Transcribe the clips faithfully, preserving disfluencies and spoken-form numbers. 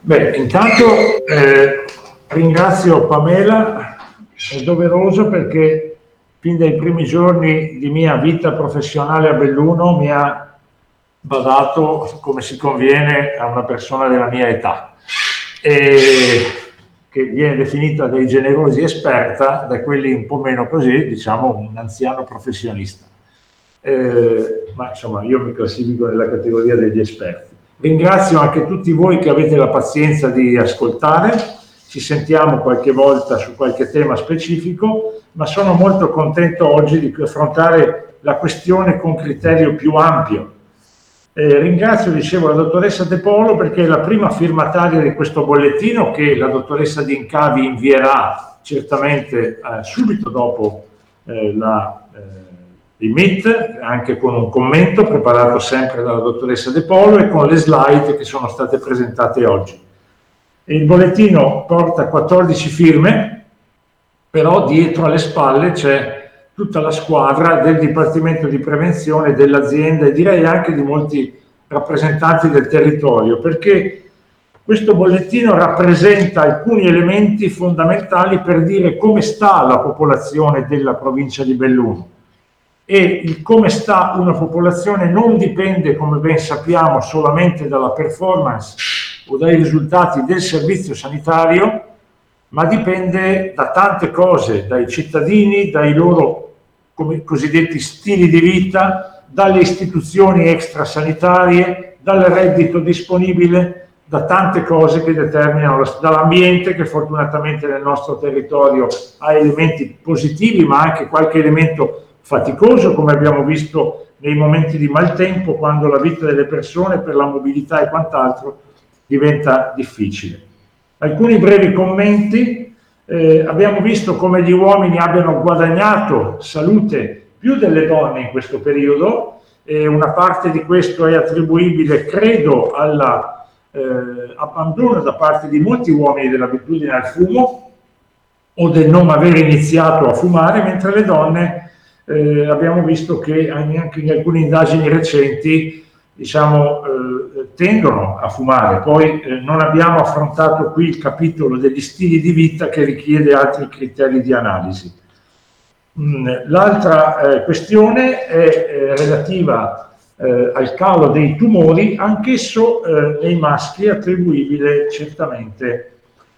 Beh, intanto eh, ringrazio Pamela, è doveroso perché fin dai primi giorni di mia vita professionale a Belluno mi ha badato come si conviene a una persona della mia età, e che viene definita dai generosi esperta, da quelli un po' meno così, diciamo un anziano professionista. Eh, ma insomma io mi classifico nella categoria degli esperti. Ringrazio anche tutti voi che avete la pazienza di ascoltare, ci sentiamo qualche volta su qualche tema specifico, ma sono molto contento oggi di affrontare la questione con criterio più ampio. Eh, ringrazio, dicevo, la dottoressa De Polo perché è la prima firmataria di questo bollettino che la dottoressa D'Incavi invierà certamente eh, subito dopo eh, la... Eh, il Meet, anche con un commento preparato sempre dalla dottoressa De Polo e con le slide che sono state presentate oggi. Il bollettino porta quattordici firme, però dietro alle spalle c'è tutta la squadra del Dipartimento di Prevenzione dell'azienda e direi anche di molti rappresentanti del territorio, perché questo bollettino rappresenta alcuni elementi fondamentali per dire come sta la popolazione della provincia di Belluno. E il come sta una popolazione non dipende, come ben sappiamo, solamente dalla performance o dai risultati del servizio sanitario, ma dipende da tante cose, dai cittadini, dai loro come, cosiddetti stili di vita, dalle istituzioni extrasanitarie, dal reddito disponibile, da tante cose che determinano, dall'ambiente che fortunatamente nel nostro territorio ha elementi positivi, ma anche qualche elemento faticoso, come abbiamo visto nei momenti di maltempo, quando la vita delle persone per la mobilità e quant'altro diventa difficile. Alcuni brevi commenti. Eh, abbiamo visto come gli uomini abbiano guadagnato salute più delle donne in questo periodo, e una parte di questo è attribuibile, credo, all'abbandono eh, da parte di molti uomini dell'abitudine al fumo o del non aver iniziato a fumare, mentre le donne Eh, abbiamo visto che anche in alcune indagini recenti diciamo, eh, tendono a fumare. Poi eh, non abbiamo affrontato qui il capitolo degli stili di vita che richiede altri criteri di analisi. Mm, l'altra eh, questione è eh, relativa eh, al calo dei tumori, anch'esso eh, nei maschi attribuibile certamente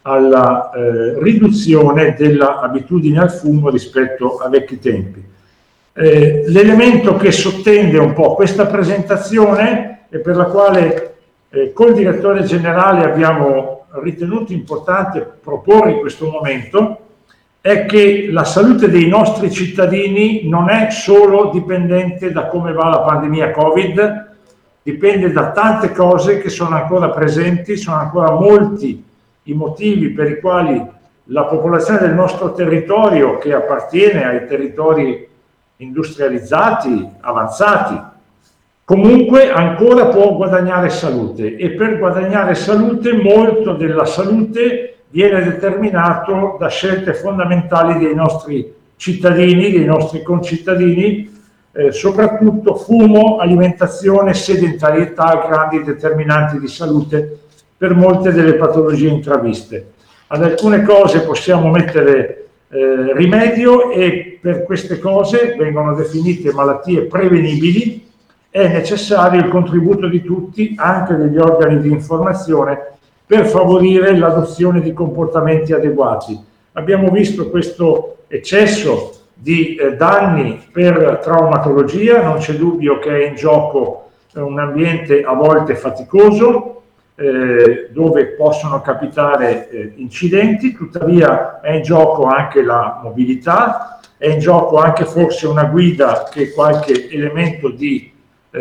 alla eh, riduzione dell'abitudine al fumo rispetto a vecchi tempi. Eh, l'elemento che sottende un po' questa presentazione e per la quale eh, col direttore generale abbiamo ritenuto importante proporre in questo momento è che la salute dei nostri cittadini non è solo dipendente da come va la pandemia Covid, dipende da tante cose che sono ancora presenti, sono ancora molti i motivi per i quali la popolazione del nostro territorio, che appartiene ai territori industrializzati, avanzati, comunque ancora può guadagnare salute, e per guadagnare salute molto della salute viene determinato da scelte fondamentali dei nostri cittadini, dei nostri concittadini, eh, soprattutto fumo, alimentazione, sedentarietà, grandi determinanti di salute per molte delle patologie intraviste. Ad alcune cose possiamo mettere Eh, rimedio e per queste cose vengono definite malattie prevenibili. È necessario il contributo di tutti, anche degli organi di informazione, per favorire l'adozione di comportamenti adeguati. Abbiamo visto questo eccesso di eh, danni per traumatologia, non c'è dubbio che è in gioco eh, un ambiente a volte faticoso, Eh, dove possono capitare eh, incidenti, tuttavia è in gioco anche la mobilità, è in gioco anche forse una guida che qualche elemento di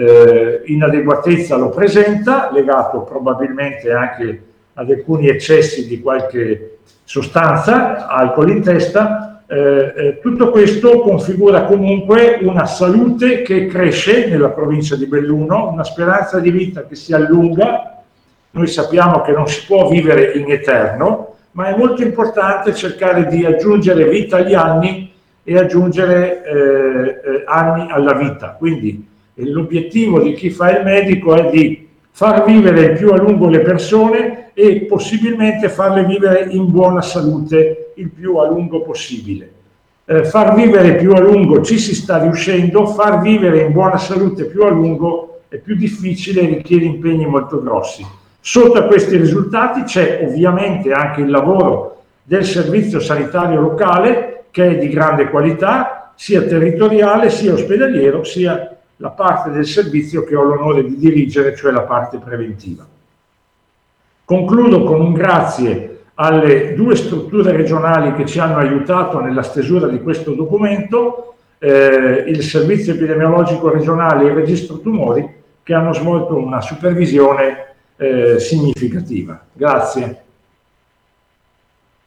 eh, inadeguatezza lo presenta, legato probabilmente anche ad alcuni eccessi di qualche sostanza, alcol in testa. Eh, eh, tutto questo configura comunque una salute che cresce nella provincia di Belluno, una speranza di vita che si allunga. Noi sappiamo che non si può vivere in eterno, ma è molto importante cercare di aggiungere vita agli anni e aggiungere eh, eh, anni alla vita. Quindi eh, l'obiettivo di chi fa il medico è di far vivere il più a lungo le persone e possibilmente farle vivere in buona salute il più a lungo possibile. Eh, far vivere più a lungo ci si sta riuscendo, far vivere in buona salute più a lungo è più difficile e richiede impegni molto grossi. Sotto a questi risultati c'è ovviamente anche il lavoro del servizio sanitario locale, che è di grande qualità, sia territoriale, sia ospedaliero, sia la parte del servizio che ho l'onore di dirigere, cioè la parte preventiva. Concludo con un grazie alle due strutture regionali che ci hanno aiutato nella stesura di questo documento, eh, il Servizio Epidemiologico Regionale e il Registro Tumori, che hanno svolto una supervisione eh, significativa. Grazie.